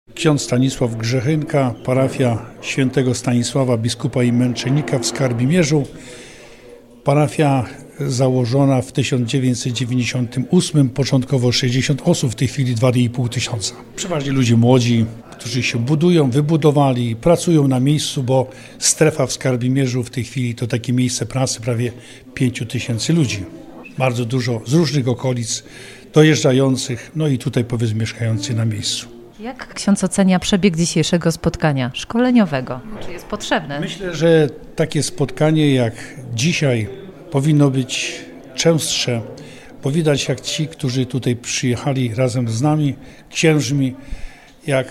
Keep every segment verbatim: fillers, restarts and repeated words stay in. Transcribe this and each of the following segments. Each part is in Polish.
Ksiądz Stanisław Grzechynka, parafia świętego Stanisława, biskupa i męczennika w Skarbimierzu. Parafia założona w tysiąc dziewięćset dziewięćdziesiątym ósmym, początkowo sześćdziesiąt osób, w tej chwili dwa i pół tysiąca. Przeważnie ludzie młodzi, którzy się budują, wybudowali, pracują na miejscu, bo strefa w Skarbimierzu w tej chwili to takie miejsce pracy prawie pięciu tysięcy ludzi. Bardzo dużo z różnych okolic dojeżdżających, no i tutaj powiedzmy mieszkających na miejscu. Jak ksiądz ocenia przebieg dzisiejszego spotkania szkoleniowego? Czy jest potrzebne? Myślę, że takie spotkanie jak dzisiaj powinno być częstsze, bo widać jak ci, którzy tutaj przyjechali razem z nami, księżmi, jak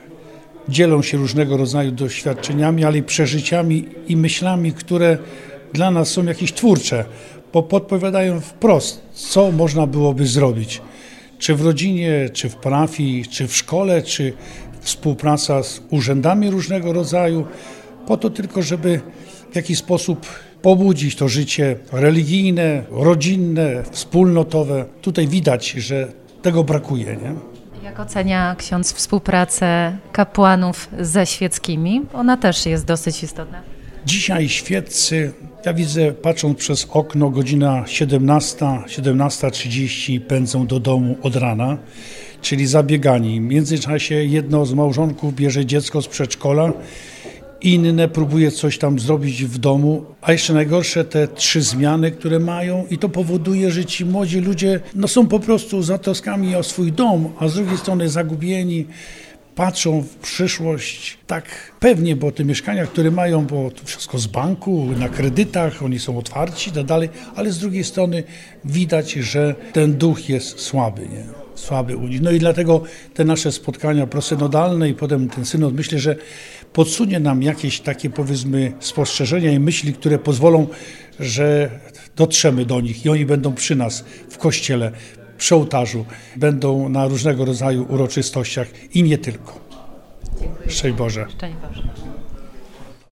dzielą się różnego rodzaju doświadczeniami, ale i przeżyciami i myślami, które dla nas są jakieś twórcze, bo podpowiadają wprost, co można byłoby zrobić. Czy w rodzinie, czy w parafii, czy w szkole, czy współpraca z urzędami różnego rodzaju, po to tylko, żeby w jakiś sposób pobudzić to życie religijne, rodzinne, wspólnotowe. Tutaj widać, że tego brakuje, nie? Jak ocenia ksiądz współpracę kapłanów ze świeckimi? Ona też jest dosyć istotna. Dzisiaj świeccy, ja widzę, patrząc przez okno, godzina siedemnasta, siedemnasta trzydzieści pędzą do domu od rana, czyli zabiegani. W międzyczasie jedno z małżonków bierze dziecko z przedszkola, inne próbuje coś tam zrobić w domu, a jeszcze najgorsze te trzy zmiany, które mają i to powoduje, że ci młodzi ludzie no, są po prostu za troskami o swój dom, a z drugiej strony zagubieni, patrzą w przyszłość tak pewnie, bo te mieszkania, które mają, bo to wszystko z banku, na kredytach, oni są otwarci i tak dalej, ale z drugiej strony widać, że ten duch jest słaby, nie? Słaby u nich. No i dlatego te nasze spotkania prosynodalne i potem ten synod, myślę, że podsunie nam jakieś takie, powiedzmy, spostrzeżenia i myśli, które pozwolą, że dotrzemy do nich i oni będą przy nas w kościele, przy ołtarzu, będą na różnego rodzaju uroczystościach i nie tylko. Dziękuję. Szczęść Boże. Szczęść Boże.